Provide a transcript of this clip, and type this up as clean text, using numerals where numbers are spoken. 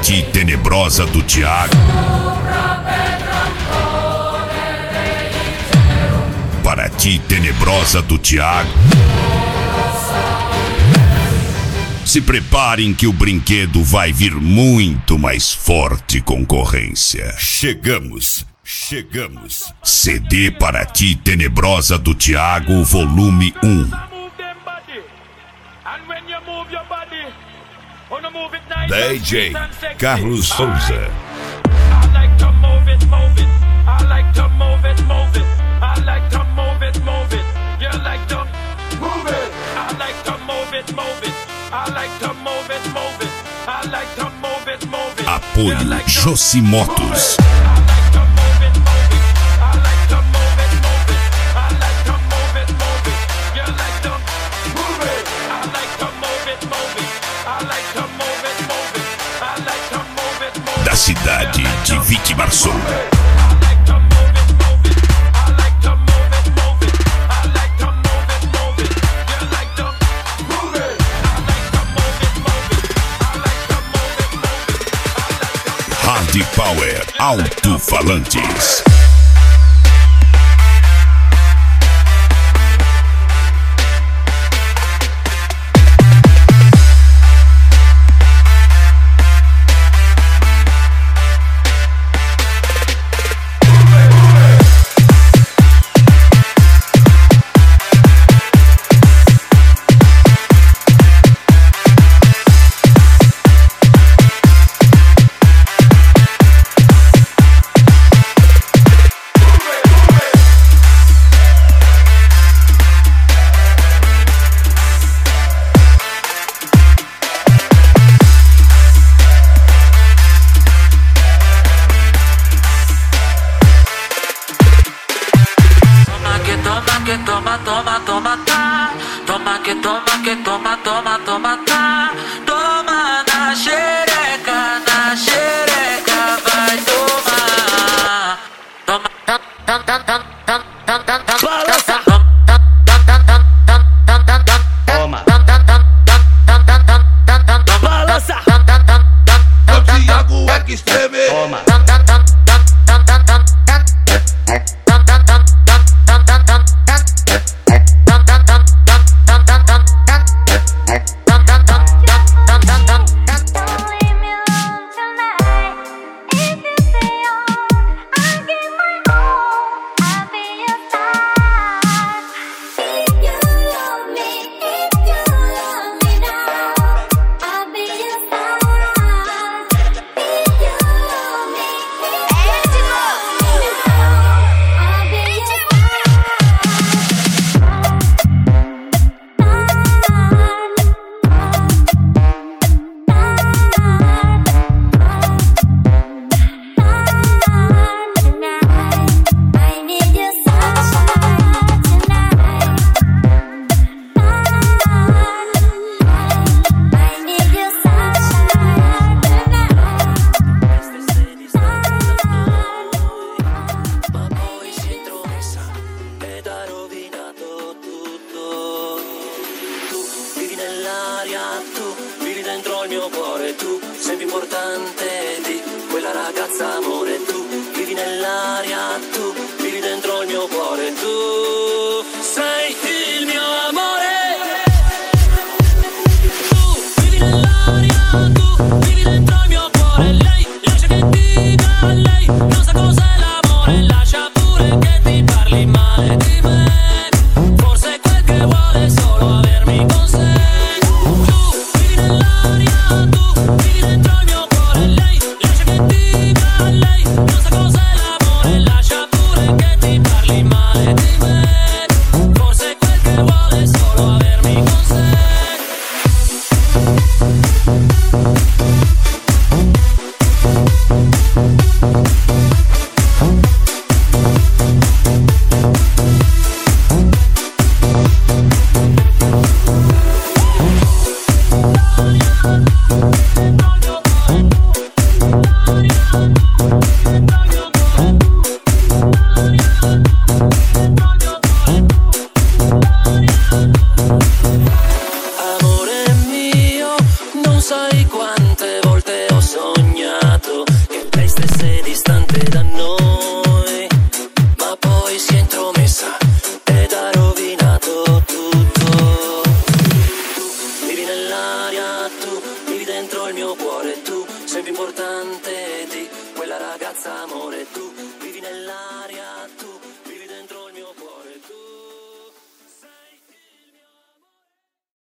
ti, tenebrosa do Thiago. Para ti, tenebrosa do Thiago. Se preparem que o brinquedo vai vir muito mais forte concorrência. Chegamos. CD Para ti, tenebrosa do Thiago, volume 1. DJ Carlos Souza. Apoio Josimotos. Da cidade de Vitimarçom. Hard Power Alto-Falantes. Toma, tá. Toma na xereca, vai tomar. Toma, balança. Toma, balança. É o Thiago Extreme. Toma. Lei importante di quella ragazza, amore, tu